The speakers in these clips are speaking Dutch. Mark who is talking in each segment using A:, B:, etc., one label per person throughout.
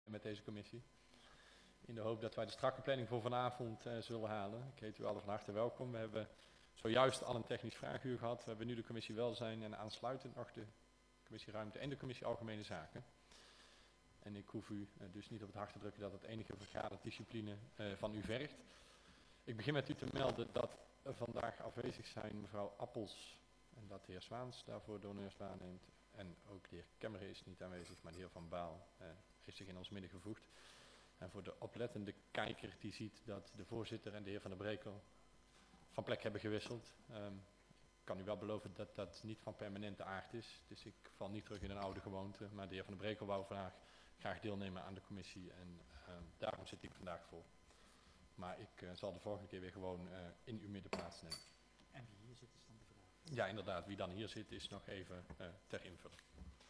A: met deze commissie. In de hoop dat wij de strakke planning voor vanavond zullen halen. Ik heet u allen van harte welkom. We hebben zojuist al een technisch vraaguur gehad. We hebben nu de commissie Welzijn en aansluitend nog de commissie Ruimte en de commissie Algemene Zaken. En ik hoef u dus niet op het hart te drukken dat het enige vergaderdiscipline van u vergt. Ik begin met u te melden dat er vandaag afwezig zijn mevrouw Appels en dat de heer Zwaans daarvoor donneurs waarneemt. En ook de heer Kemmeren is niet aanwezig, maar de heer Van Baal heeft zich in ons midden gevoegd. En voor de oplettende kijker die ziet dat de voorzitter en de heer Van der Brekel van plek hebben gewisseld. Ik kan u wel beloven dat dat niet van permanente aard is. Dus ik val niet terug in een oude gewoonte. Maar de heer Van der Brekel wou vandaag graag deelnemen aan de commissie en daarom zit ik vandaag voor. Maar ik zal de volgende keer weer gewoon in uw midden plaatsnemen.
B: En wie hier zit is dan de vraag.
A: Ja, inderdaad. Wie dan hier zit is nog even ter invulling.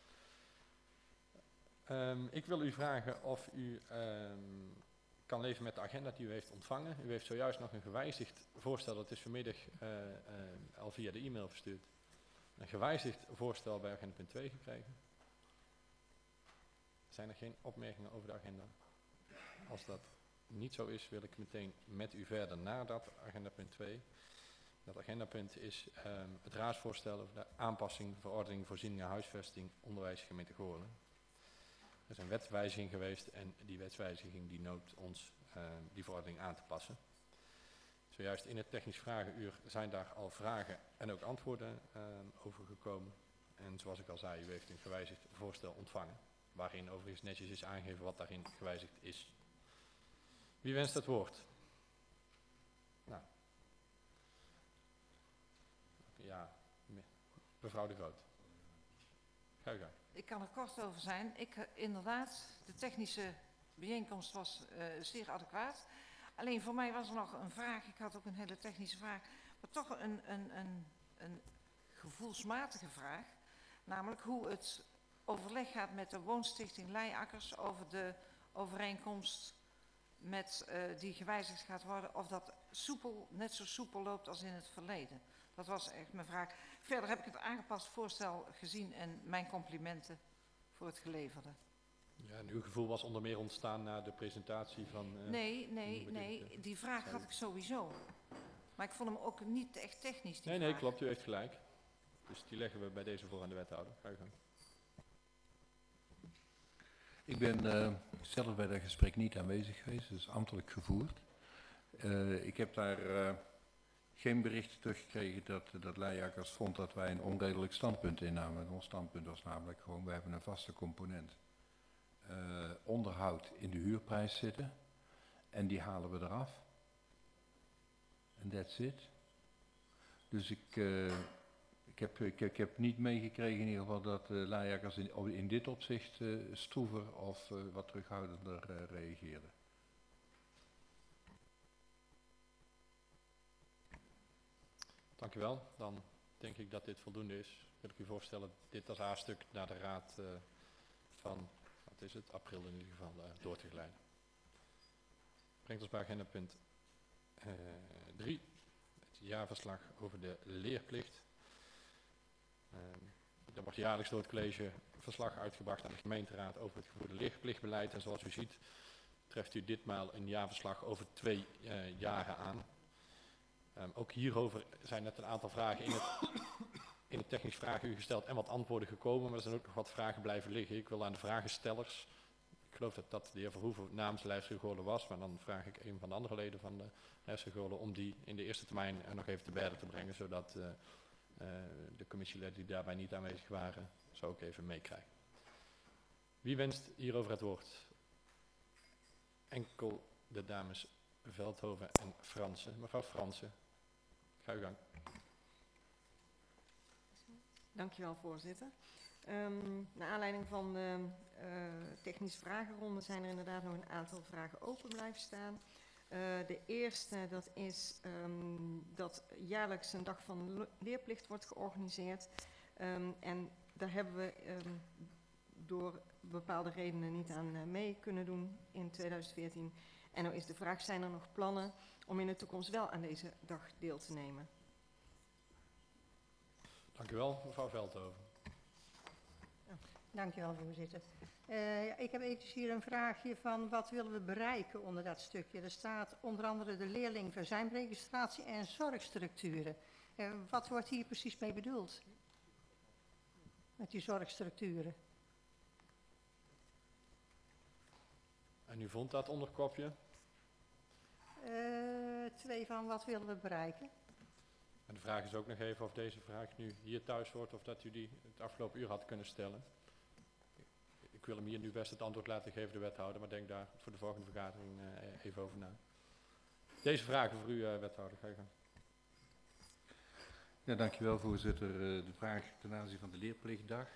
A: Ik wil u vragen of u kan leven met de agenda die u heeft ontvangen. U heeft zojuist nog een gewijzigd voorstel, dat is vanmiddag al via de e-mail verstuurd. Een gewijzigd voorstel bij agenda punt 2 gekregen. Zijn er geen opmerkingen over de agenda? Als dat niet zo is, wil ik meteen met u verder naar dat agenda punt 2. Dat agendapunt is het raadsvoorstel over de aanpassing, verordening, voorzieningen, huisvesting, onderwijs, gemeente Goorlen. Er is een wetswijziging geweest en die wetswijziging die noopt ons die verordening aan te passen. Zojuist in het technisch vragenuur zijn daar al vragen en ook antwoorden over gekomen. En zoals ik al zei, u heeft een gewijzigd voorstel ontvangen, waarin overigens netjes is aangegeven wat daarin gewijzigd is. Wie wenst het woord? Nou. Ja, mevrouw De Groot. Ga u gang.
C: Ik kan er kort over zijn. Inderdaad, de technische bijeenkomst was zeer adequaat. Alleen voor mij was er nog een vraag. Ik had ook een hele technische vraag. Maar toch een gevoelsmatige vraag. Namelijk hoe het overleg gaat met de woonstichting Leiakkers over de overeenkomst die gewijzigd gaat worden. Of dat net zo soepel loopt als in het verleden. Dat was echt mijn vraag. Verder heb ik het aangepast voorstel gezien en mijn complimenten voor het geleverde.
A: Ja, en uw gevoel was onder meer ontstaan na de presentatie van...
C: Nee, die vraag had ik sowieso. Maar ik vond hem ook niet echt technisch.
A: Nee, klopt, u heeft gelijk. Dus die leggen we bij deze voor aan de wethouder. Ga je gang.
D: Ik ben zelf bij dat gesprek niet aanwezig geweest, dus ambtelijk gevoerd. Ik heb daar geen bericht teruggekregen dat Leiakkers vond dat wij een onredelijk standpunt innamen. Ons standpunt was namelijk gewoon, we hebben een vaste component onderhoud in de huurprijs zitten en die halen we eraf. En that's it. Dus ik heb niet meegekregen in ieder geval dat Leiakkers in dit opzicht stroever of wat terughoudender reageerde.
A: Dank u wel. Dan denk ik dat dit voldoende is. Wil ik u voorstellen dit als A-stuk naar de raad van, wat is het, april in ieder geval door te geleiden. Brengt ons bij agenda punt 3. Het jaarverslag over de leerplicht. Er wordt jaarlijks door het college verslag uitgebracht aan de gemeenteraad over het gevoerde leerplichtbeleid. En zoals u ziet treft u ditmaal een jaarverslag over 2 jaren aan. Ook hierover zijn net een aantal vragen in het technisch vragenuur gesteld en wat antwoorden gekomen. Maar er zijn ook nog wat vragen blijven liggen. Ik wil aan de vragenstellers, ik geloof dat dat de heer Verhoeven namens Leidse Goorlen was, maar dan vraag ik een van de andere leden van de Leidse Goorlen om die in de eerste termijn nog even te berden te brengen, zodat de commissieleden die daarbij niet aanwezig waren, zo ook even meekrijgen. Wie wenst hierover het woord? Enkel de dames Veldhoven en Fransen. Mevrouw Fransen, ga uw gang.
E: Dankjewel, voorzitter. Naar aanleiding van de technische vragenronde zijn er inderdaad nog een aantal vragen open blijven staan. De eerste, dat is dat jaarlijks een dag van leerplicht wordt georganiseerd. En daar hebben we door bepaalde redenen niet aan mee kunnen doen in 2014. En nou is de vraag, zijn er nog plannen om in de toekomst wel aan deze dag deel te nemen?
A: Dank u wel, mevrouw Veldhoven.
F: Dank u wel, voorzitter. Ik heb eventjes hier een vraagje van wat willen we bereiken onder dat stukje. Er staat onder andere de leerlingverzuimregistratie en zorgstructuren. Wat wordt hier precies mee bedoeld? Met die zorgstructuren.
A: En u vond dat onderkopje?
F: 2 van wat willen we bereiken?
A: En de vraag is ook nog even of deze vraag nu hier thuis hoort of dat u die het afgelopen uur had kunnen stellen. Ik wil hem hier nu best het antwoord laten geven, de wethouder, maar denk daar voor de volgende vergadering even over na. Deze vragen voor u, wethouder. Ga je gang.
D: Ja, dankjewel voorzitter. De vraag ten aanzien van de leerplichtdag.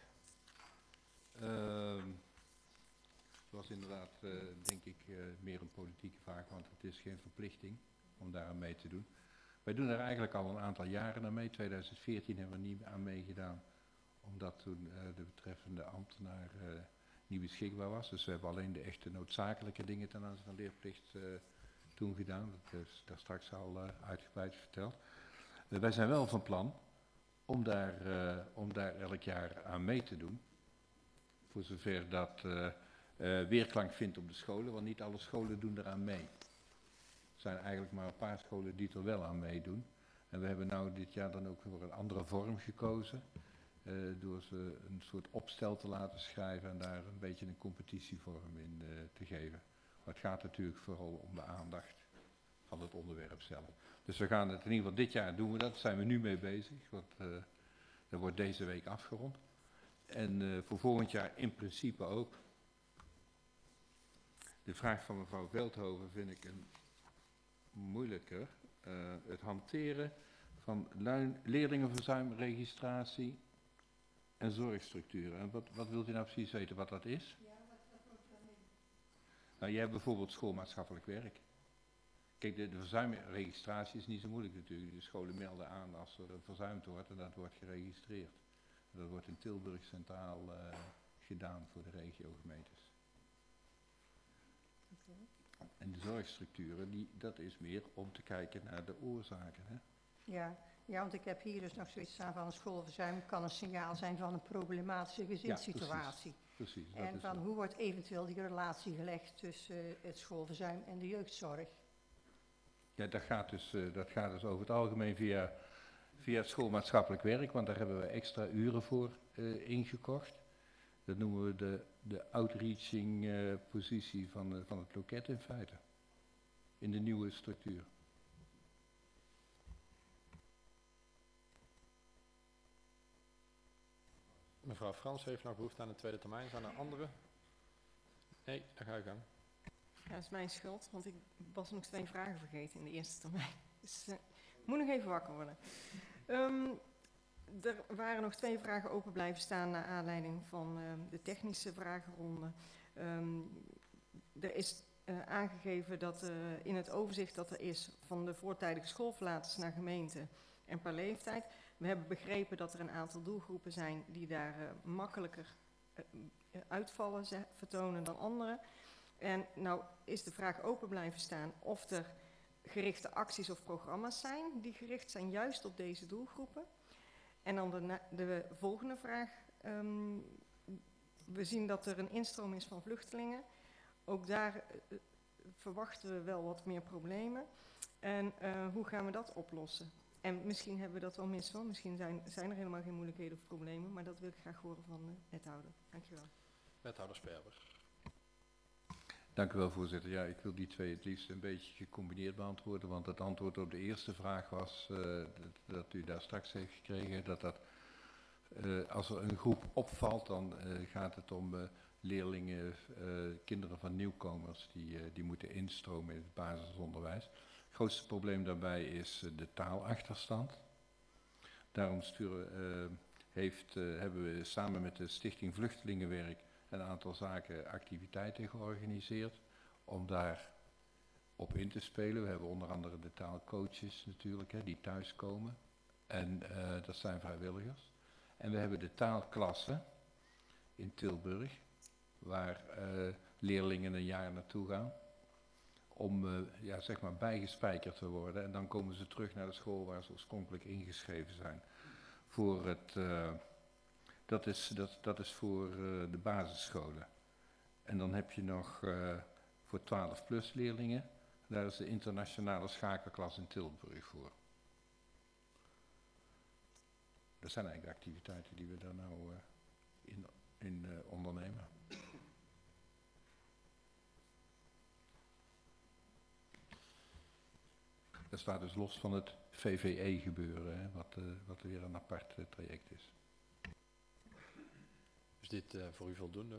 D: Was inderdaad, denk ik, meer een politieke vraag, want het is geen verplichting om daar aan mee te doen. Wij doen er eigenlijk al een aantal jaren aan mee. 2014 hebben we niet aan meegedaan, omdat toen de betreffende ambtenaar niet beschikbaar was. Dus we hebben alleen de echte noodzakelijke dingen ten aanzien van leerplicht toen gedaan. Dat is daar straks al uitgebreid verteld. Wij zijn wel van plan om daar elk jaar aan mee te doen. Voor zover dat weerklank vindt op de scholen, want niet alle scholen doen eraan mee. Er zijn eigenlijk maar een paar scholen die er wel aan meedoen. En we hebben nou dit jaar dan ook voor een andere vorm gekozen. Door ze een soort opstel te laten schrijven en daar een beetje een competitievorm in te geven. Maar het gaat natuurlijk vooral om de aandacht van het onderwerp zelf. Dus we gaan het in ieder geval dit jaar doen we dat, daar zijn we nu mee bezig. Want dat wordt deze week afgerond. En voor volgend jaar in principe ook. De vraag van mevrouw Veldhoven vind ik een moeilijker. Het hanteren van leerlingenverzuimregistratie en zorgstructuren. En wat wilt u nou precies weten wat dat is? Ja, wat moet je dan in? Nou, je hebt bijvoorbeeld schoolmaatschappelijk werk. Kijk, de verzuimregistratie is niet zo moeilijk natuurlijk. De scholen melden aan als er verzuimd wordt en dat wordt geregistreerd. En dat wordt in Tilburg centraal gedaan voor de regiogemeentes. Okay. En de zorgstructuren, dat is meer om te kijken naar de oorzaken. Hè?
F: Ja, want ik heb hier dus nog zoiets staan van een schoolverzuim kan een signaal zijn van een problematische gezinssituatie.
D: Ja, precies.
F: En van hoe wordt eventueel die relatie gelegd tussen het schoolverzuim en de jeugdzorg?
D: Ja, dat gaat dus over het algemeen via het schoolmaatschappelijk werk, want daar hebben we extra uren voor ingekocht. Dat noemen we de outreaching positie van het loket in feite. In de nieuwe structuur.
A: Mevrouw Frans heeft nog behoefte aan een tweede termijn. Zijn er anderen? Nee, daar ga ik aan.
E: Ja, dat is mijn schuld, want ik was nog 2 vragen vergeten in de eerste termijn. Dus ik moet nog even wakker worden. Er waren nog 2 vragen open blijven staan naar aanleiding van de technische vragenronde. Er is aangegeven dat in het overzicht dat er is van de voortijdige schoolverlaters naar gemeente en per leeftijd. We hebben begrepen dat er een aantal doelgroepen zijn die daar makkelijker uitvallen vertonen dan anderen. En nou is de vraag open blijven staan of er gerichte acties of programma's zijn die gericht zijn juist op deze doelgroepen. En dan de volgende vraag. We zien dat er een instroom is van vluchtelingen. Ook daar verwachten we wel wat meer problemen. En hoe gaan we dat oplossen? En misschien hebben we dat wel mis hoor. Misschien zijn er helemaal geen moeilijkheden of problemen. Maar dat wil ik graag horen van de wethouder. Dankjewel.
A: Wethouder Sperber.
D: Dank u wel, voorzitter. Ja, ik wil die 2 het liefst een beetje gecombineerd beantwoorden. Want het antwoord op de eerste vraag was dat u daar straks heeft gekregen. Dat als er een groep opvalt, dan gaat het om leerlingen, kinderen van nieuwkomers die moeten instromen in het basisonderwijs. Het grootste probleem daarbij is de taalachterstand. Daarom hebben we samen met de Stichting Vluchtelingenwerk een aantal activiteiten georganiseerd om daar op in te spelen. We hebben onder andere de taalcoaches natuurlijk, die thuiskomen. En dat zijn vrijwilligers. En we hebben de taalklassen in Tilburg, waar leerlingen een jaar naartoe gaan. Om zeg maar bijgespijkerd te worden. En dan komen ze terug naar de school waar ze oorspronkelijk ingeschreven zijn. Dat is voor de basisscholen. En dan heb je nog voor 12+ leerlingen, daar is de internationale schakelklas in Tilburg voor. Dat zijn eigenlijk de activiteiten die we daar nou in ondernemen. Dat staat dus los van het VVE gebeuren, hè, wat weer een apart traject is.
A: Is dit voor u voldoende?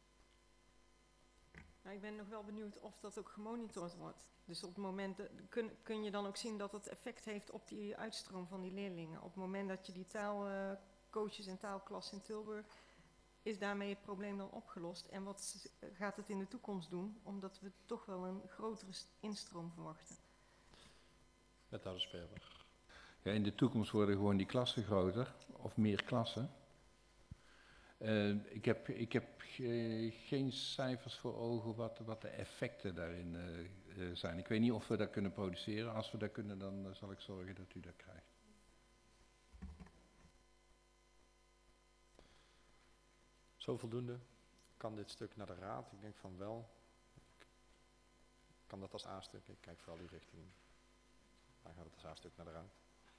E: Nou, ik ben nog wel benieuwd of dat ook gemonitord wordt. Dus op het moment, kun je dan ook zien dat het effect heeft op die uitstroom van die leerlingen. Op het moment dat je die taalcoaches en taalklas in Tilburg, is daarmee het probleem dan opgelost? En wat gaat het in de toekomst doen? Omdat we toch wel een grotere instroom verwachten.
A: Wethouder Speelberg.
D: Ja, in de toekomst worden gewoon die klassen groter of meer klassen. Ik heb geen cijfers voor ogen wat de effecten daarin zijn. Ik weet niet of we dat kunnen produceren. Als we dat kunnen, dan zal ik zorgen dat u dat krijgt.
A: Zo voldoende. Kan dit stuk naar de raad? Ik denk van wel. Kan dat als A-stuk? Ik kijk vooral die richting. Dan gaat het als A-stuk naar de raad.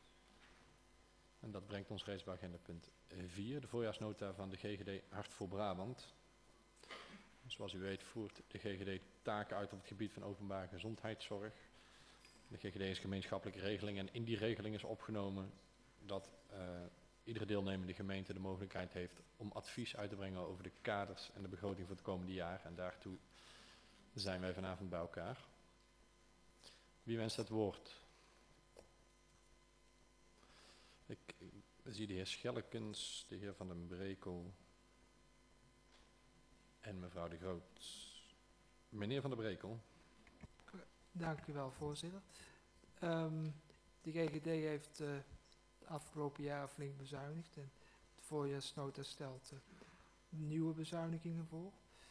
A: En dat brengt ons reeds bij agenda punt 4, de voorjaarsnota van de GGD Hart voor Brabant. Zoals u weet voert de GGD taken uit op het gebied van openbare gezondheidszorg. De GGD is gemeenschappelijke regeling en in die regeling is opgenomen dat iedere deelnemende gemeente de mogelijkheid heeft om advies uit te brengen over de kaders en de begroting voor het komende jaar. En daartoe zijn wij vanavond bij elkaar. Wie wenst het woord? Ik zie de heer Schellekens, de heer Van den Brekel en mevrouw de Groot. Meneer Van den Brekel.
G: Dank u wel, voorzitter. De GGD heeft de afgelopen jaren flink bezuinigd en de voorjaarsnota stelt nieuwe bezuinigingen voor.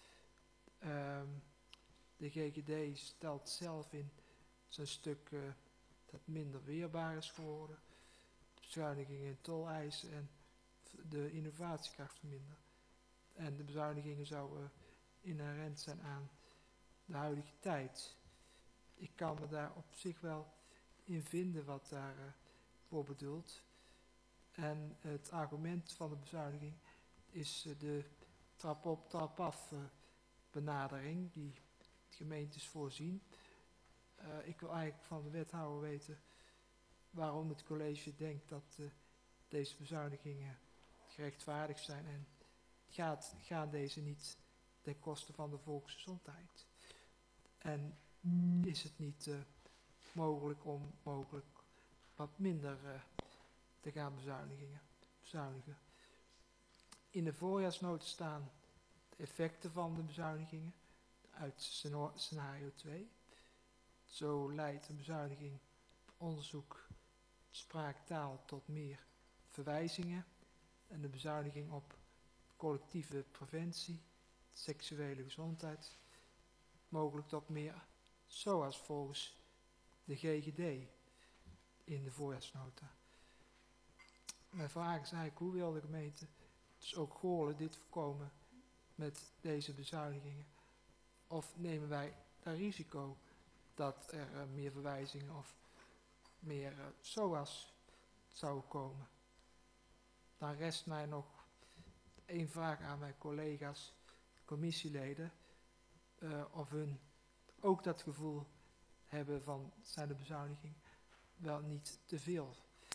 G: De GGD stelt zelf in zijn stuk dat minder weerbaar is geworden. Bezuinigingen in toleisen en de innovatiekracht verminderen. En de bezuinigingen zouden inherent zijn aan de huidige tijd. Ik kan me daar op zich wel in vinden wat daar voor bedoeld. En het argument van de bezuiniging is de trap op, trap af benadering die de gemeentes voorzien. Ik wil eigenlijk van de wethouder weten waarom het college denkt dat deze bezuinigingen gerechtvaardigd zijn en gaan deze niet ten koste van de volksgezondheid. En is het niet mogelijk om wat minder te gaan bezuinigen. In de voorjaarsnota staan de effecten van de bezuinigingen uit scenario 2. Zo leidt een bezuiniging op onderzoek, spraaktaal tot meer verwijzingen en de bezuiniging op collectieve preventie, seksuele gezondheid, mogelijk tot meer zoals volgens de GGD in de voorjaarsnota. Mijn vraag is eigenlijk, hoe wil de gemeente, dus ook Goorlen, dit voorkomen met deze bezuinigingen? Of nemen wij het risico dat er meer verwijzingen of meer SOA's zouden komen? Dan rest mij nog één vraag aan mijn collega's, commissieleden, of hun ook dat gevoel hebben van, zijn de bezuinigingen wel niet te veel?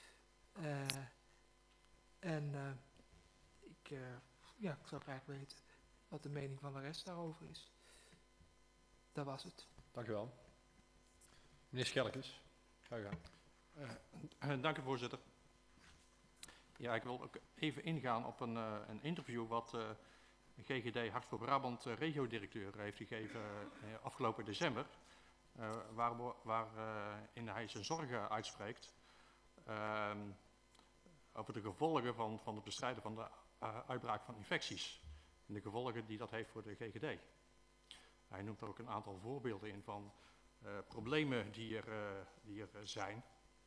G: Ik zou graag weten wat de mening van de rest daarover is. Dat was het.
A: Dank u wel. Meneer Schellekens, ga u gang.
H: Dank u, voorzitter. Ja, ik wil ook even ingaan op een interview wat GGD Hart voor Brabant regio-directeur heeft gegeven afgelopen december. Waarin hij zijn zorgen uitspreekt over de gevolgen van het bestrijden van de uitbraak van infecties. En de gevolgen die dat heeft voor de GGD. Hij noemt er ook een aantal voorbeelden in van problemen die er zijn.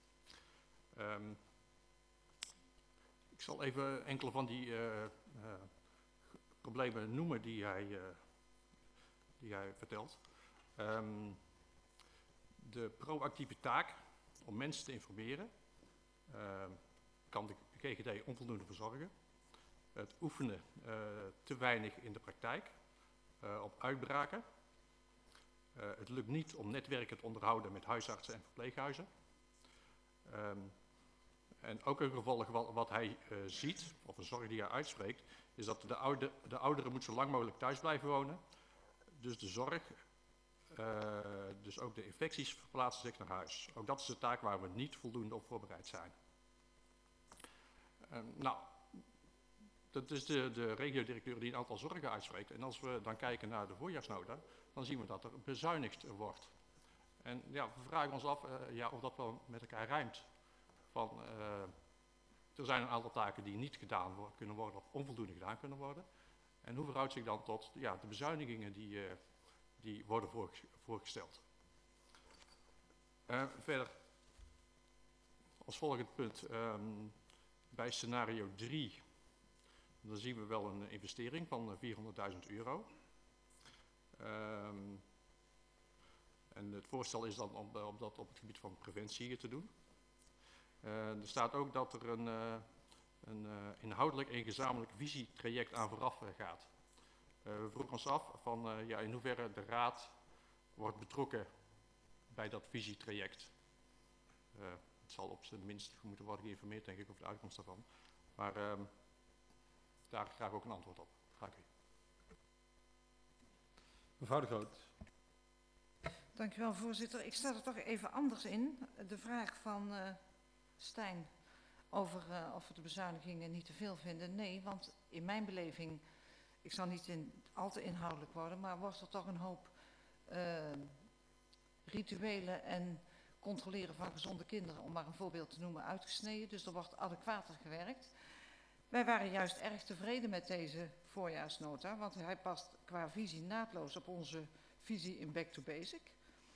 H: Ik zal even enkele van die problemen noemen die hij die jij vertelt. De proactieve taak om mensen te informeren kan de GGD onvoldoende verzorgen. Het oefenen te weinig in de praktijk op uitbraken. Het lukt niet om netwerken te onderhouden met huisartsen en verpleeghuizen. En ook een gevolg wat hij ziet, of een zorg die hij uitspreekt, is dat de ouderen moet zo lang mogelijk thuis blijven wonen. Dus de zorg, dus ook de infecties verplaatsen zich naar huis. Ook dat is de taak waar we niet voldoende op voorbereid zijn. Nou, dat is de regio-directeur die een aantal zorgen uitspreekt. En als we dan kijken naar de voorjaarsnota, dan zien we dat er bezuinigd wordt. En ja, we vragen ons af of dat wel met elkaar rijmt. Er zijn een aantal taken die niet gedaan kunnen worden of onvoldoende gedaan kunnen worden. En hoe verhoudt zich dan tot de bezuinigingen die worden voorgesteld. Verder, als volgend punt, bij scenario 3, dan zien we wel een investering van €400.000. En het voorstel is dan om dat op het gebied van preventie te doen. Er staat ook dat er een inhoudelijk en gezamenlijk visietraject aan vooraf gaat. We vroegen ons af van in hoeverre de raad wordt betrokken bij dat visietraject. Het zal op zijn minst moeten worden geïnformeerd, denk ik, over de uitkomst daarvan. Maar daar graag ook een antwoord op. Graag u.
A: Mevrouw de Groot.
C: Dank u wel, voorzitter. Ik sta er toch even anders in. De vraag van Stijn over of we de bezuinigingen niet te veel vinden. Nee, want in mijn beleving, ik zal niet al te inhoudelijk worden, maar wordt er toch een hoop rituelen en controleren van gezonde kinderen, om maar een voorbeeld te noemen, uitgesneden. Dus er wordt adequater gewerkt. Wij waren juist erg tevreden met deze voorjaarsnota, want hij past qua visie naadloos op onze visie in Back to Basic.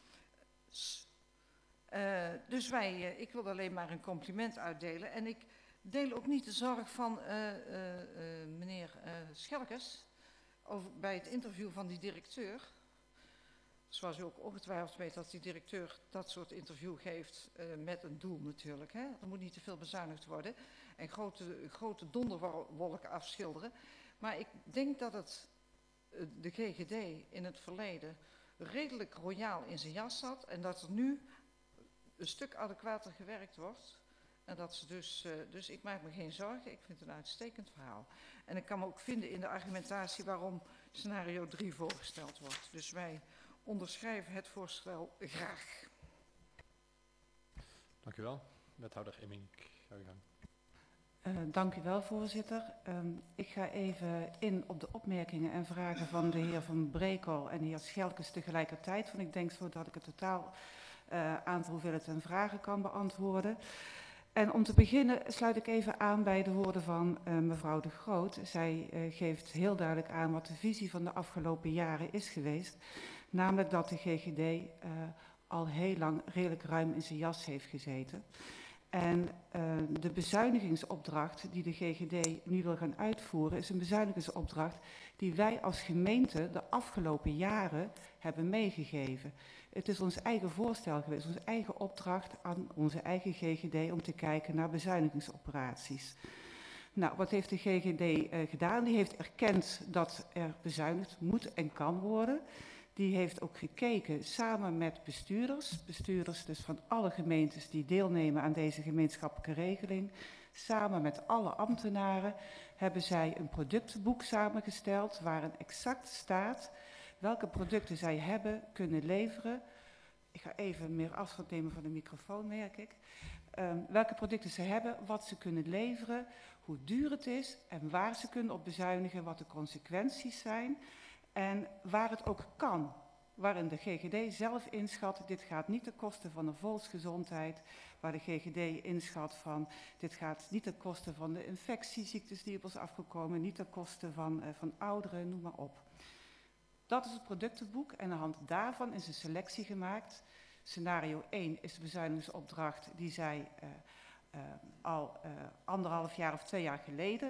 C: Dus ik wil alleen maar een compliment uitdelen. En ik deel ook niet de zorg van meneer Schelkes bij het interview van die directeur. Zoals u ook ongetwijfeld weet dat die directeur dat soort interview geeft met een doel natuurlijk. Hè? Er moet niet te veel bezuinigd worden en grote donderwolken afschilderen. Maar ik denk dat de GGD in het verleden redelijk royaal in zijn jas zat en dat er nu een stuk adequater gewerkt wordt. En dat ze dus ik maak me geen zorgen, ik vind het een uitstekend verhaal. En ik kan me ook vinden in de argumentatie waarom scenario 3 voorgesteld wordt. Dus wij onderschrijven het voorstel graag.
A: Dank u wel. Wethouder Emmink, ga uw gang.
I: Dank u wel, voorzitter. Ik ga even in op de opmerkingen en vragen van de heer Van Brekel en de heer Schelkes tegelijkertijd. Want ik denk zo dat ik het totaal aantal hoeveelheid en vragen kan beantwoorden. En om te beginnen sluit ik even aan bij de woorden van mevrouw de Groot. Zij geeft heel duidelijk aan wat de visie van de afgelopen jaren is geweest. Namelijk dat de GGD al heel lang redelijk ruim in zijn jas heeft gezeten. En de bezuinigingsopdracht die de GGD nu wil gaan uitvoeren is een bezuinigingsopdracht die wij als gemeente de afgelopen jaren hebben meegegeven. Het is ons eigen voorstel geweest, onze eigen opdracht aan onze eigen GGD om te kijken naar bezuinigingsoperaties. Nou, wat heeft de GGD gedaan? Die heeft erkend dat er bezuinigd moet en kan worden. Die heeft ook gekeken samen met bestuurders dus van alle gemeentes die deelnemen aan deze gemeenschappelijke regeling. Samen met alle ambtenaren hebben zij een productenboek samengesteld waarin exact staat welke producten zij hebben kunnen leveren. Ik ga even meer afstand nemen van de microfoon, merk ik. Welke producten ze hebben, wat ze kunnen leveren, hoe duur het is en waar ze kunnen op bezuinigen, wat de consequenties zijn. En waar het ook kan, waarin de GGD zelf inschat, dit gaat niet ten koste van de volksgezondheid, waar de GGD inschat van, dit gaat niet ten koste van de infectieziektes die op ons afgekomen, niet ten koste van ouderen, noem maar op. Dat is het productenboek en aan de hand daarvan is een selectie gemaakt. Scenario 1 is de bezuinigingsopdracht die zij al 1,5 jaar of 2 jaar geleden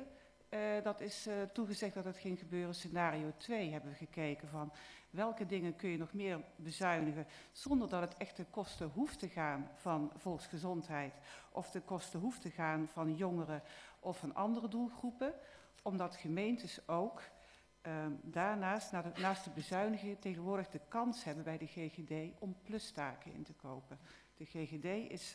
I: dat is toegezegd dat het ging gebeuren. Scenario 2 hebben we gekeken van welke dingen kun je nog meer bezuinigen zonder dat het echt ten koste hoeft te gaan van volksgezondheid of ten koste hoeft te gaan van jongeren of van andere doelgroepen. Omdat gemeentes ook daarnaast, naast de bezuinigingen, tegenwoordig de kans hebben bij de GGD om plustaken in te kopen. De GGD is,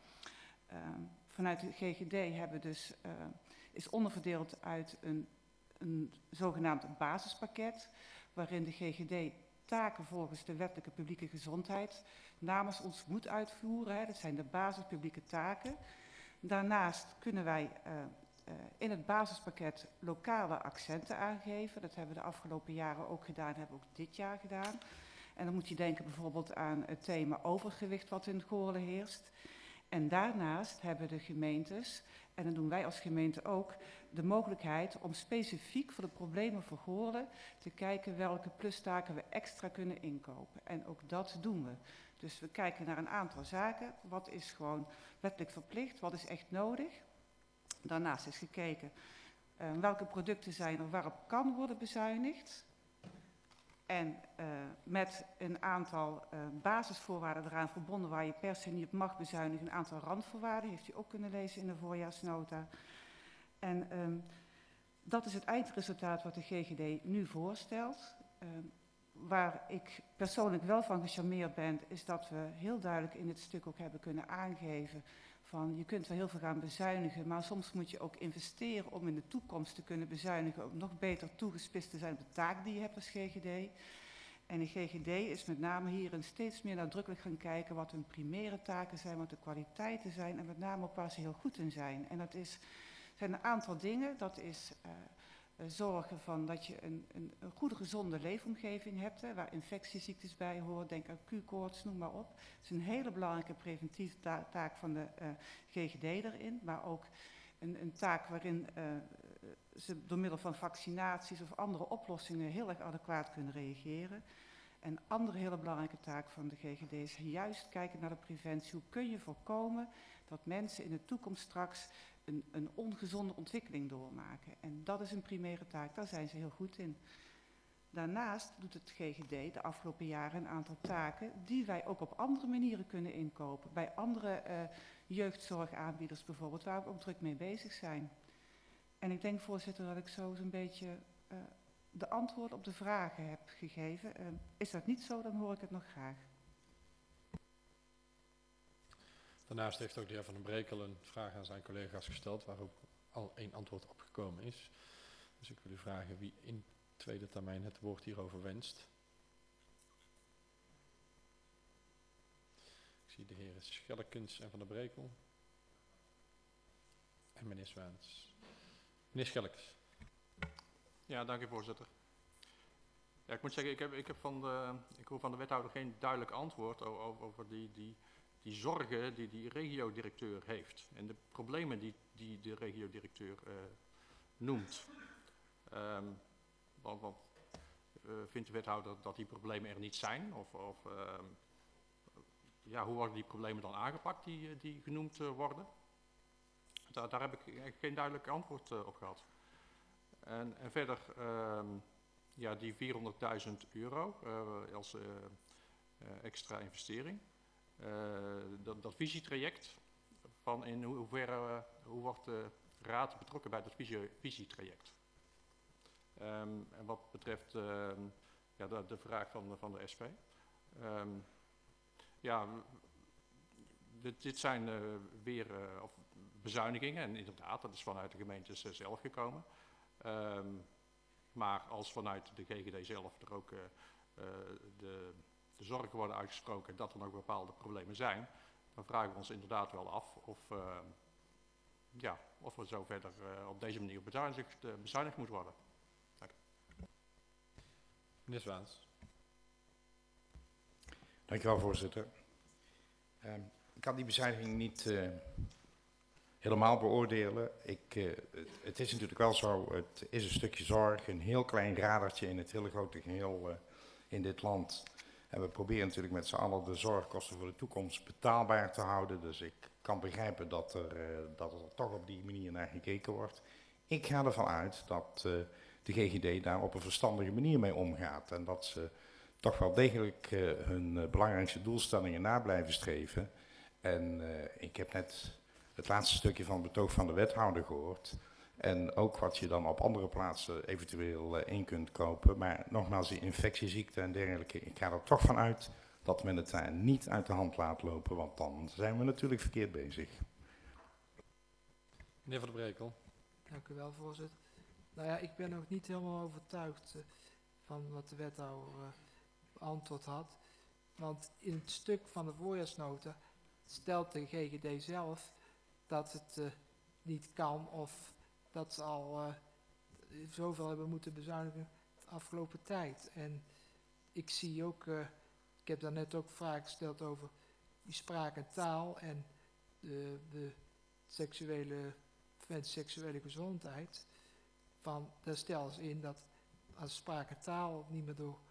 I: vanuit de GGD hebben dus, is onderverdeeld uit een zogenaamd basispakket, waarin de GGD taken volgens de wettelijke publieke gezondheid namens ons moet uitvoeren. Hè. Dat zijn de basispublieke taken. Daarnaast kunnen wij in het basispakket lokale accenten aangeven. Dat hebben we de afgelopen jaren ook gedaan, hebben we ook dit jaar gedaan. En dan moet je denken bijvoorbeeld aan het thema overgewicht wat in Goorlen heerst. En daarnaast hebben de gemeentes, en dat doen wij als gemeente ook, de mogelijkheid om specifiek voor de problemen voor Goorlen te kijken welke plustaken we extra kunnen inkopen. En ook dat doen we. Dus we kijken naar een aantal zaken. Wat is gewoon wettelijk verplicht? Wat is echt nodig? Daarnaast is gekeken welke producten zijn er waarop kan worden bezuinigd. En met een aantal basisvoorwaarden eraan verbonden waar je per se niet op mag bezuinigen. Een aantal randvoorwaarden, heeft u ook kunnen lezen in de voorjaarsnota. En dat is het eindresultaat wat de GGD nu voorstelt. Waar ik persoonlijk wel van gecharmeerd ben, is dat we heel duidelijk in dit stuk ook hebben kunnen aangeven van je kunt wel heel veel gaan bezuinigen, maar soms moet je ook investeren om in de toekomst te kunnen bezuinigen, om nog beter toegespitst te zijn op de taak die je hebt als GGD. En de GGD is met name hierin steeds meer nadrukkelijk gaan kijken wat hun primaire taken zijn, wat de kwaliteiten zijn en met name ook waar ze heel goed in zijn. En dat zijn een aantal dingen. Dat is zorgen van dat je een goede gezonde leefomgeving hebt, hè, waar infectieziektes bij horen, denk aan Q-koorts, noem maar op. Het is een hele belangrijke preventieve taak van de GGD erin, maar ook een taak waarin ze door middel van vaccinaties of andere oplossingen heel erg adequaat kunnen reageren. Een andere hele belangrijke taak van de GGD is juist kijken naar de preventie. Hoe kun je voorkomen dat mensen in de toekomst straks een ongezonde ontwikkeling doormaken. En dat is een primaire taak, daar zijn ze heel goed in. Daarnaast doet het GGD de afgelopen jaren een aantal taken die wij ook op andere manieren kunnen inkopen. Bij andere jeugdzorgaanbieders bijvoorbeeld, waar we ook druk mee bezig zijn. En ik denk, voorzitter, dat ik zo zo'n beetje de antwoord op de vragen heb gegeven. Is dat niet zo, dan hoor ik het nog graag.
A: Daarnaast heeft ook de heer Van den Brekel een vraag aan zijn collega's gesteld, waarop al 1 antwoord opgekomen is. Dus ik wil u vragen wie in tweede termijn het woord hierover wenst. Ik zie de heren Schellekens en Van den Brekel. En meneer Zwaans. Meneer Schellekens.
H: Ja, dank u voorzitter. Ja, ik moet zeggen, ik hoor van de wethouder geen duidelijk antwoord over die zorgen die die regiodirecteur heeft. En de problemen die de regiodirecteur noemt. Want vindt de wethouder dat die problemen er niet zijn? Ja, hoe worden die problemen dan aangepakt die genoemd worden? Daar heb ik eigenlijk geen duidelijk antwoord op gehad. En verder, ja, die €400.000 als extra investering. Dat visietraject, van in hoeverre, hoe wordt de raad betrokken bij dat visietraject? En wat betreft ja, de vraag van de SP. Ja, dit zijn weer bezuinigingen en inderdaad, dat is vanuit de gemeentes zelf gekomen. Maar als vanuit de GGD zelf er ook de zorgen worden uitgesproken dat er nog bepaalde problemen zijn, dan vragen we ons inderdaad wel af of er zo verder op deze manier bezuinigd moet worden. Dank u.
A: Meneer Zwaans.
J: Dank u wel, voorzitter. Ik kan die bezuiniging niet helemaal beoordelen. Het is natuurlijk wel zo, het is een stukje zorg, een heel klein radertje in het hele grote geheel in dit land. En we proberen natuurlijk met z'n allen de zorgkosten voor de toekomst betaalbaar te houden. Dus ik kan begrijpen dat er toch op die manier naar gekeken wordt. Ik ga ervan uit dat de GGD daar op een verstandige manier mee omgaat. En dat ze toch wel degelijk hun belangrijkste doelstellingen na blijven streven. En ik heb net het laatste stukje van het betoog van de wethouder gehoord. En ook wat je dan op andere plaatsen eventueel in kunt kopen. Maar nogmaals, die infectieziekten en dergelijke, ik ga er toch van uit dat men het daar niet uit de hand laat lopen. Want dan zijn we natuurlijk verkeerd bezig.
A: Meneer Van der Brekel.
G: Dank u wel, voorzitter. Nou ja, ik ben nog niet helemaal overtuigd van wat de wethouder beantwoord had. Want in het stuk van de voorjaarsnota stelt de GGD zelf dat het niet kan of dat ze al zoveel hebben moeten bezuinigen de afgelopen tijd. En ik zie ook, ik heb daar net ook vragen gesteld over die spraak en taal en de seksuele gezondheid. Van, daar stellen ze in dat als spraak en taal niet meer door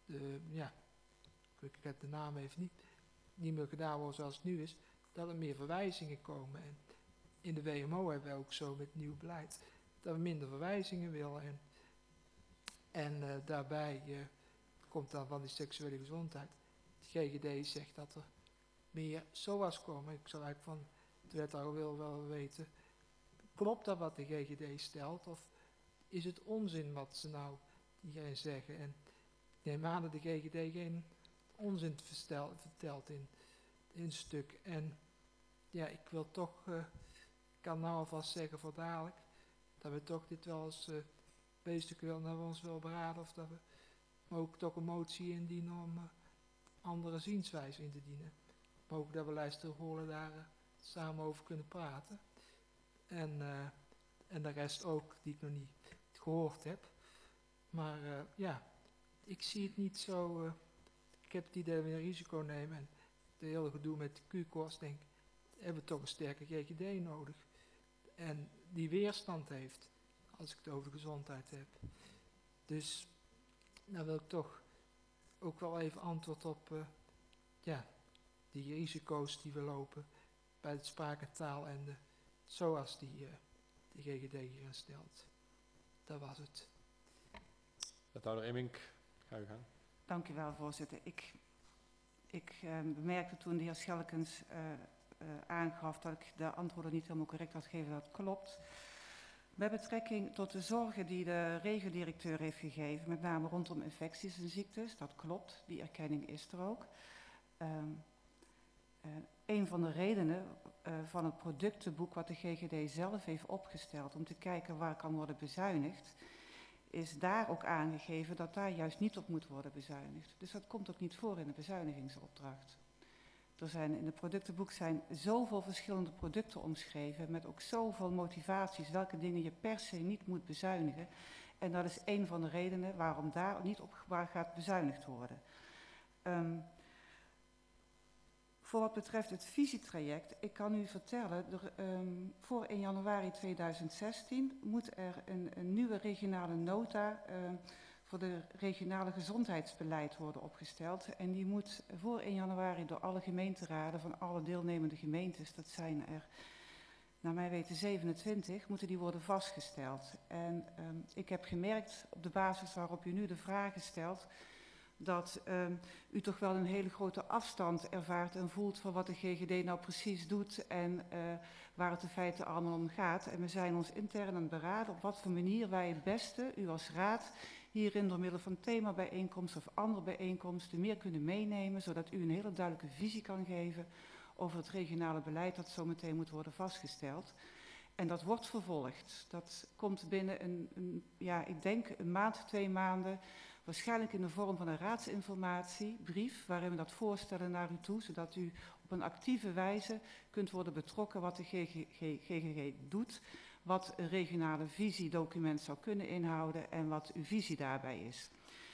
G: ik heb de naam even niet meer gedaan wordt zoals het nu is, dat er meer verwijzingen komen. En in de WMO hebben we ook zo met nieuw beleid dat we minder verwijzingen willen. En daarbij komt dan van die seksuele gezondheid. De GGD zegt dat er meer SOA's komen. Ik zou eigenlijk van de wethouder wel weten, klopt dat wat de GGD stelt of is het onzin wat ze nou hierin zeggen? En ik neem aan dat de GGD geen onzin vertelt in het stuk. En ja, ik wil toch, ik kan nou alvast zeggen voor dadelijk, dat we toch dit wel eens bezig willen, dat we ons wel beraden of dat we ook toch een motie indienen om andere zienswijze in te dienen. Maar ook dat we lijsttrekken daar samen over kunnen praten. En de rest ook, die ik nog niet gehoord heb. Maar ja, ik zie het niet zo. Ik heb het idee dat we een risico nemen. En het hele gedoe met de Q-koers, denk ik, hebben we toch een sterke GGD nodig. En die weerstand heeft, als ik het over de gezondheid heb. Dus, dan wil ik toch ook wel even antwoord op, die risico's die we lopen bij de spraak en taal en de SOA's die de GGD hierin stelt. Dat was het.
A: Wethouder Immink, ga u gaan.
I: Dank u wel, voorzitter. Ik bemerkte toen de heer Schelkens aangaf dat ik de antwoorden niet helemaal correct had gegeven. Dat klopt. Met betrekking tot de zorgen die de regio-directeur heeft gegeven, met name rondom infecties en ziektes, dat klopt. Die erkenning is er ook. Een van de redenen van het productenboek wat de GGD zelf heeft opgesteld om te kijken waar kan worden bezuinigd, is daar ook aangegeven dat daar juist niet op moet worden bezuinigd. Dus dat komt ook niet voor in de bezuinigingsopdracht. In het productenboek zijn zoveel verschillende producten omschreven met ook zoveel motivaties welke dingen je per se niet moet bezuinigen. En dat is een van de redenen waarom daar niet op gaat bezuinigd worden. Voor wat betreft het visietraject, ik kan u vertellen, voor 1 januari 2016 moet er een nieuwe regionale nota voor de regionale gezondheidsbeleid worden opgesteld. En die moet voor 1 januari door alle gemeenteraden van alle deelnemende gemeentes, dat zijn er naar mijn weten 27, moeten die worden vastgesteld. En ik heb gemerkt op de basis waarop u nu de vragen stelt, dat u toch wel een hele grote afstand ervaart en voelt van wat de GGD nou precies doet en waar het in feite allemaal om gaat. En we zijn ons intern aan het beraden op wat voor manier wij het beste, u als raad, hierin door middel van themabijeenkomsten of andere bijeenkomsten meer kunnen meenemen, zodat u een hele duidelijke visie kan geven over het regionale beleid dat zo meteen moet worden vastgesteld. En dat wordt vervolgd. Dat komt binnen ik denk een maand, 2 maanden, waarschijnlijk in de vorm van een raadsinformatiebrief, waarin we dat voorstellen naar u toe, zodat u op een actieve wijze kunt worden betrokken wat de GGG doet, wat een regionale visiedocument zou kunnen inhouden en wat uw visie daarbij is.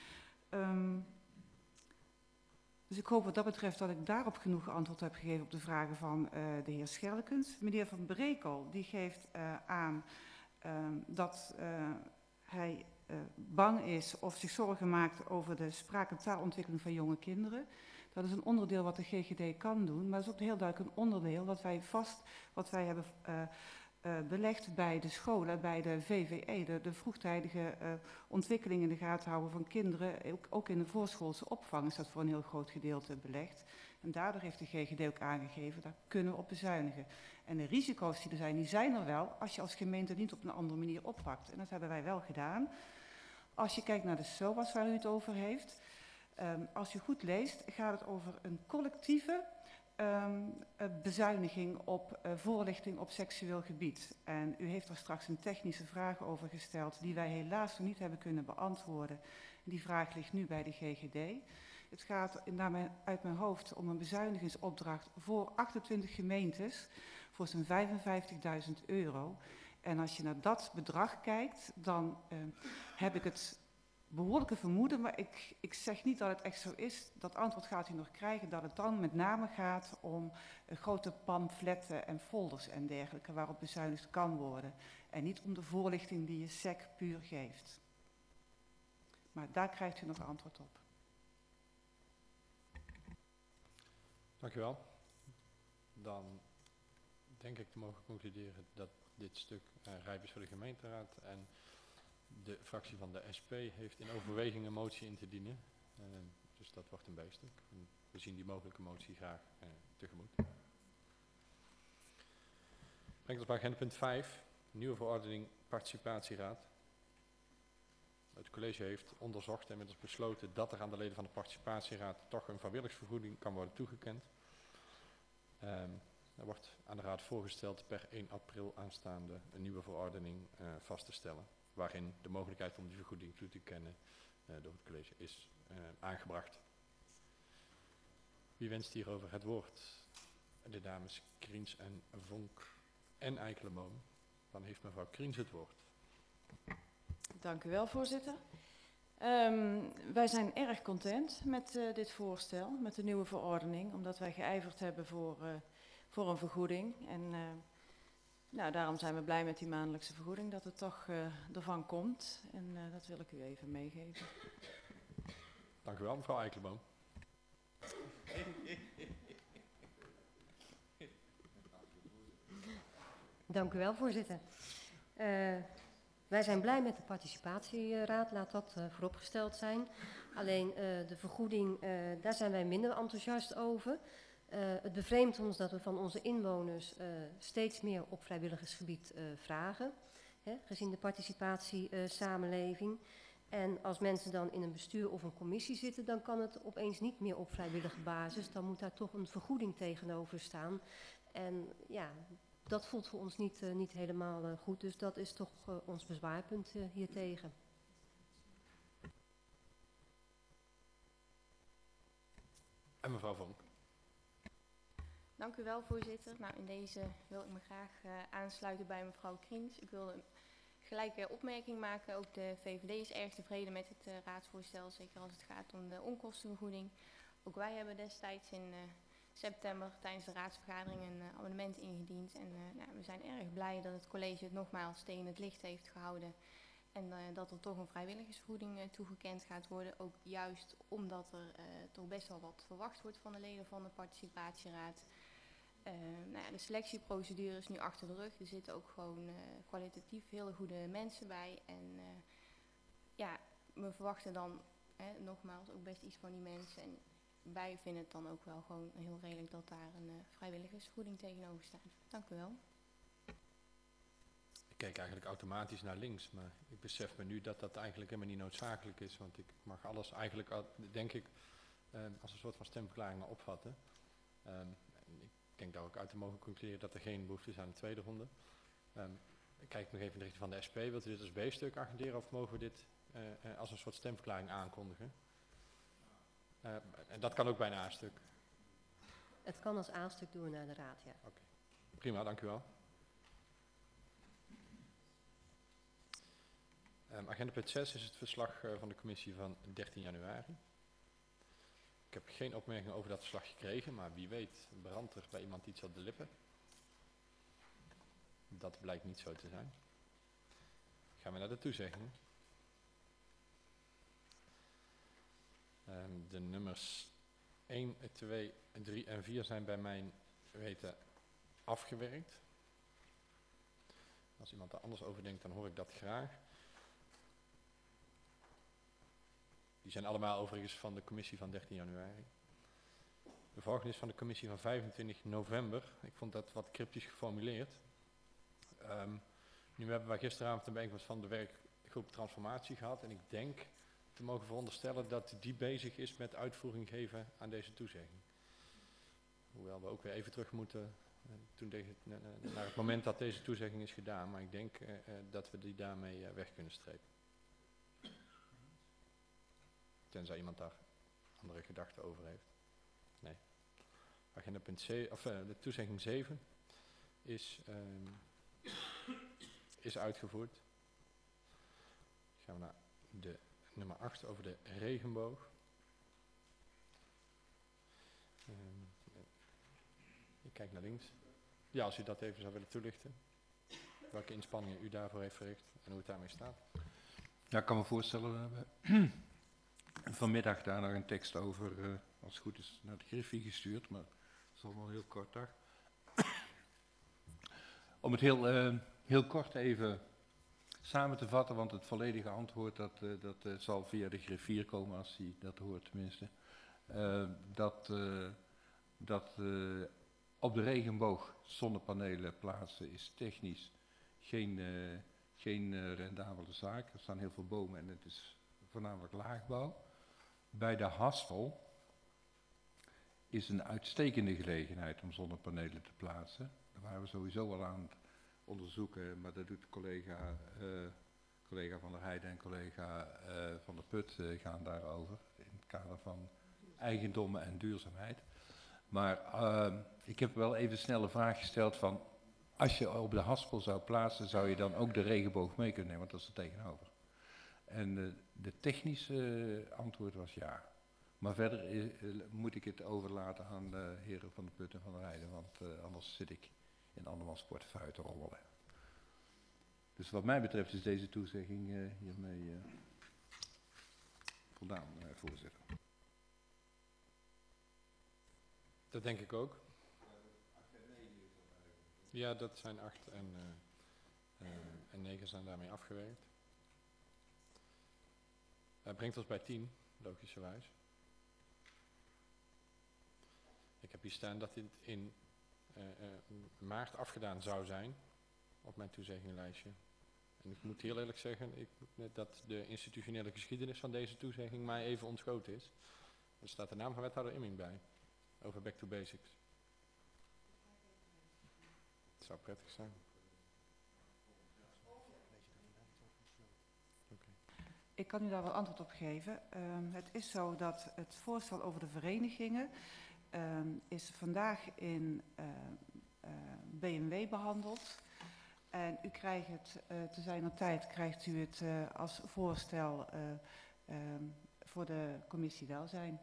I: Dus ik hoop wat dat betreft dat ik daarop genoeg antwoord heb gegeven op de vragen van de heer Schelkens. Meneer Van Brekel die geeft aan dat hij bang is of zich zorgen maakt over de spraak- en taalontwikkeling van jonge kinderen. Dat is een onderdeel wat de GGD kan doen, maar dat is ook heel duidelijk een onderdeel wat wij hebben belegd bij de scholen, bij de VVE, de vroegtijdige ontwikkeling in de gaten houden van kinderen. Ook in de voorschoolse opvang is dat voor een heel groot gedeelte belegd. En daardoor heeft de GGD ook aangegeven, daar kunnen we op bezuinigen. En de risico's die zijn er wel als je als gemeente niet op een andere manier oppakt. En dat hebben wij wel gedaan. Als je kijkt naar de SOA's waar u het over heeft, als je goed leest, gaat het over een collectieve bezuiniging op voorlichting op seksueel gebied. En u heeft daar straks een technische vraag over gesteld die wij helaas nog niet hebben kunnen beantwoorden. Die vraag ligt nu bij de GGD. Het gaat uit mijn hoofd om een bezuinigingsopdracht voor 28 gemeentes voor zo'n €55.000. En als je naar dat bedrag kijkt, dan heb ik het behoorlijke vermoeden, maar ik zeg niet dat het echt zo is. Dat antwoord gaat u nog krijgen, dat het dan met name gaat om grote pamfletten en folders en dergelijke waarop bezuinigd kan worden. En niet om de voorlichting die je SEC puur geeft. Maar daar krijgt u nog antwoord op.
A: Dank u wel. Dan denk ik te mogen concluderen dat dit stuk rijp is voor de gemeenteraad. En de fractie van de SP heeft in overweging een motie in te dienen. Dus dat wordt een bijstuk. We zien die mogelijke motie graag tegemoet. Brengt ons bij agenda punt 5. Nieuwe verordening participatieraad. Het college heeft onderzocht en inmiddels besloten dat er aan de leden van de participatieraad toch een vrijwilligersvergoeding kan worden toegekend. Er wordt aan de raad voorgesteld per 1 april aanstaande een nieuwe verordening vast te stellen, waarin de mogelijkheid om die vergoeding toe te kennen door het college is aangebracht. Wie wenst hierover het woord? De dames Kriens en Vonk en Eikelenboom. Dan heeft mevrouw Kriens het woord.
K: Dank u wel, voorzitter. Wij zijn erg content met dit voorstel, met de nieuwe verordening, omdat wij geijverd hebben voor een vergoeding. En daarom zijn we blij met die maandelijkse vergoeding, dat het toch ervan komt. En dat wil ik u even meegeven.
A: Dank u wel, mevrouw Eikelenboom.
L: Dank u wel, voorzitter. Wij zijn blij met de participatieraad, laat dat vooropgesteld zijn. Alleen de vergoeding, daar zijn wij minder enthousiast over. Het bevreemdt ons dat we van onze inwoners steeds meer op vrijwilligersgebied vragen, gezien de participatiesamenleving. En als mensen dan in een bestuur of een commissie zitten, dan kan het opeens niet meer op vrijwillige basis. Dan moet daar toch een vergoeding tegenover staan. En ja, dat voelt voor ons niet helemaal goed, dus dat is toch ons bezwaarpunt hiertegen.
A: En mevrouw Vonk.
M: Dank u wel, voorzitter. Nou, in deze wil ik me graag aansluiten bij mevrouw Kriens. Ik wilde een gelijke opmerking maken. Ook de VVD is erg tevreden met het raadsvoorstel, zeker als het gaat om de onkostenvergoeding. Ook wij hebben destijds in september tijdens de raadsvergadering een amendement ingediend. En we zijn erg blij dat het college het nogmaals tegen het licht heeft gehouden. En dat er toch een vrijwilligersvergoeding toegekend gaat worden. Ook juist omdat er toch best wel wat verwacht wordt van de leden van de participatieraad. De selectieprocedure is nu achter de rug. Er zitten ook gewoon kwalitatief hele goede mensen bij. En we verwachten dan nogmaals ook best iets van die mensen. En wij vinden het dan ook wel gewoon heel redelijk dat daar een vrijwilligersvergoeding tegenover staat. Dank u wel.
A: Ik keek eigenlijk automatisch naar links, maar ik besef me nu dat dat eigenlijk helemaal niet noodzakelijk is. Want ik mag alles eigenlijk, denk ik, als een soort van stemverklaringen opvatten. Ik denk dat we ook uit te mogen concluderen dat er geen behoefte is aan een tweede ronde. Ik kijk nog even in de richting van de SP. Wilt u dit als B-stuk agenderen of mogen we dit als een soort stemverklaring aankondigen? En dat kan ook bij een A-stuk.
L: Het kan als A-stuk doen naar de raad, ja.
A: Oké. Prima, dank u wel. Agenda punt 6 is het verslag van de commissie van 13 januari. Ik heb geen opmerkingen over dat verslag gekregen, maar wie weet brandt er bij iemand iets op de lippen. Dat blijkt niet zo te zijn. Gaan we naar de toezeggingen. De nummers 1, 2, 3 en 4 zijn bij mijn weten afgewerkt. Als iemand daar anders over denkt, dan hoor ik dat graag. Die zijn allemaal overigens van de commissie van 13 januari. De volgende is van de commissie van 25 november. Ik vond dat wat cryptisch geformuleerd. Nu hebben wij gisteravond een bijeenkomst van de werkgroep Transformatie gehad. En ik denk te mogen veronderstellen dat die bezig is met uitvoering geven aan deze toezegging. Hoewel we ook weer even terug moeten naar het moment dat deze toezegging is gedaan. Maar ik denk dat we die daarmee weg kunnen strepen. Tenzij iemand daar andere gedachten over heeft. Nee. Agenda punt de toezegging 7 is uitgevoerd. Dan gaan we naar de nummer 8 over de regenboog. Ik kijk naar links. Ja, als u dat even zou willen toelichten. Welke inspanningen u daarvoor heeft verricht en hoe het daarmee staat.
D: Ja, ik kan me voorstellen, we hebben vanmiddag daar nog een tekst over, als het goed is, naar de Griffie gestuurd, maar dat is allemaal heel kort dag. Om het heel kort even samen te vatten, want het volledige antwoord dat zal via de griffier komen, als hij dat hoort tenminste. Dat op de regenboog zonnepanelen plaatsen is technisch geen rendabele zaak. Er staan heel veel bomen en het is voornamelijk laagbouw. Bij de Haspel is een uitstekende gelegenheid om zonnepanelen te plaatsen. Daar waren we sowieso al aan het onderzoeken, maar dat doet collega Van der Heijden en collega Van der Put gaan daarover. In het kader van eigendommen en duurzaamheid. Maar ik heb wel even snel een vraag gesteld van, als je op de Haspel zou plaatsen, zou je dan ook de regenboog mee kunnen nemen, want dat is er tegenover. En de technische antwoord was ja. Maar verder moet ik het overlaten aan de heren Van der Put en Van der Heijden, want anders zit ik in andermans portefeuille te rommelen. Dus wat mij betreft is deze toezegging hiermee voldaan, voorzitter.
A: Dat denk ik ook. Ja, dat zijn 8 en 9 zijn daarmee afgewerkt. Dat brengt ons bij 10, logischerwijs. Ik heb hier staan dat dit in maart afgedaan zou zijn op mijn toezeggingenlijstje. En ik moet heel eerlijk zeggen dat de institutionele geschiedenis van deze toezegging mij even ontschoten is. Er staat de naam van wethouder Imming bij, over Back to Basics. Het zou prettig zijn.
I: Ik kan u daar wel antwoord op geven. Het is zo dat het voorstel over de verenigingen is vandaag in BMW behandeld. En u krijgt het te zijner tijd krijgt u het als voorstel voor de commissie welzijn.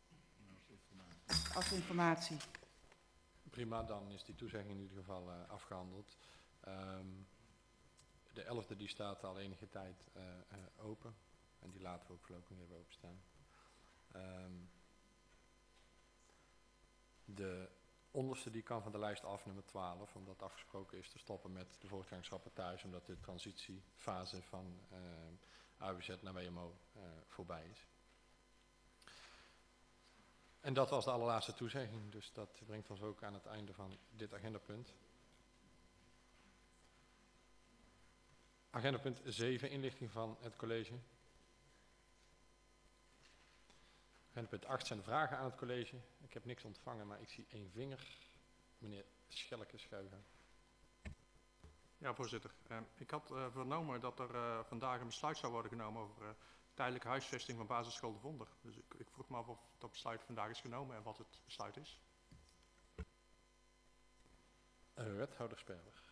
I: Als informatie.
A: Prima, dan is die toezegging in ieder geval afgehandeld. De 11e die staat al enige tijd open. En die laten we ook voorlopig even openstaan. De onderste die kan van de lijst af, nummer 12. Omdat afgesproken is te stoppen met de voortgangsrapportage. Omdat de transitiefase van AWZ naar WMO voorbij is. En dat was de allerlaatste toezegging. Dus dat brengt ons ook aan het einde van dit agendapunt. Agendapunt 7, inlichting van het college. Agendapunt 8 zijn de vragen aan het college. Ik heb niks ontvangen, maar ik zie 1 vinger. Meneer Schelke schuiven.
H: Ja, voorzitter. Ik had vernomen dat er vandaag een besluit zou worden genomen over tijdelijke huisvesting van basisschool De Vonder. Dus ik vroeg me af of dat besluit vandaag is genomen en wat het besluit is.
A: Wethouder Sperber.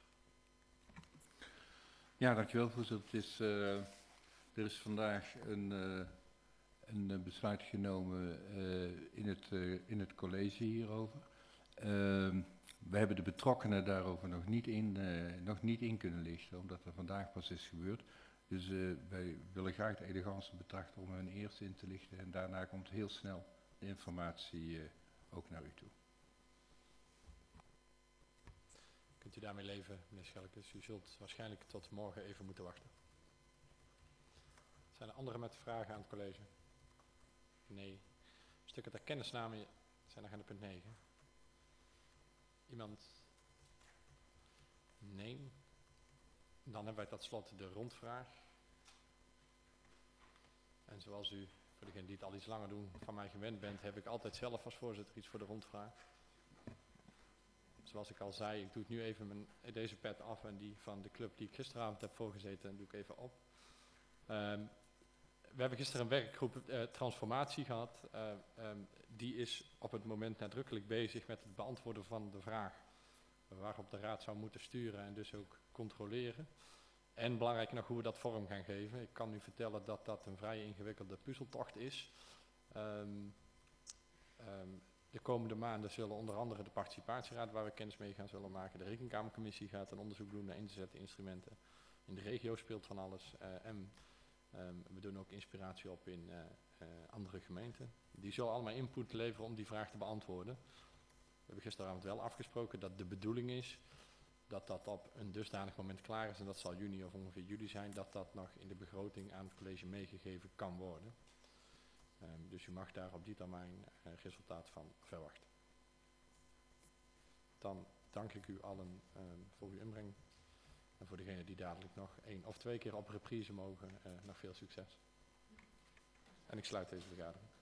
D: Ja, dankjewel voorzitter. Er is vandaag een besluit genomen in het college hierover. We hebben de betrokkenen daarover nog niet in kunnen lichten, omdat dat vandaag pas is gebeurd. Dus wij willen graag de elegantie betrachten om hen eerst in te lichten en daarna komt heel snel de informatie ook naar u toe.
A: Kunt u daarmee leven, meneer Schelkes? U zult waarschijnlijk tot morgen even moeten wachten. Zijn er anderen met vragen aan het college? Nee. Stukken ter kennisname zijn agenda punt 9. Iemand? Nee. Dan hebben wij tot slot de rondvraag. En zoals u, voor degenen die het al iets langer doen, van mij gewend bent, heb ik altijd zelf als voorzitter iets voor de rondvraag. Zoals ik al zei, ik doe het nu even deze pet af en die van de club die ik gisteravond heb voorgezeten, doe ik even op. We hebben gisteren een werkgroep transformatie gehad. Die is op het moment nadrukkelijk bezig met het beantwoorden van de vraag waarop de raad zou moeten sturen en dus ook controleren. En belangrijk nog hoe we dat vorm gaan geven. Ik kan u vertellen dat dat een vrij ingewikkelde puzzeltocht is. De komende maanden zullen onder andere de participatieraad, waar we kennis mee gaan zullen maken, de rekenkamercommissie gaat een onderzoek doen naar inzette instrumenten. In de regio speelt van alles. En we doen ook inspiratie op in andere gemeenten. Die zullen allemaal input leveren om die vraag te beantwoorden. We hebben gisteravond wel afgesproken dat de bedoeling is dat dat op een dusdanig moment klaar is, en dat zal juni of ongeveer juli zijn, dat dat nog in de begroting aan het college meegegeven kan worden. Dus u mag daar op die termijn resultaat van verwachten. Dan dank ik u allen voor uw inbreng. En voor degenen die dadelijk nog 1 of 2 keer op reprise mogen, nog veel succes. En ik sluit deze vergadering.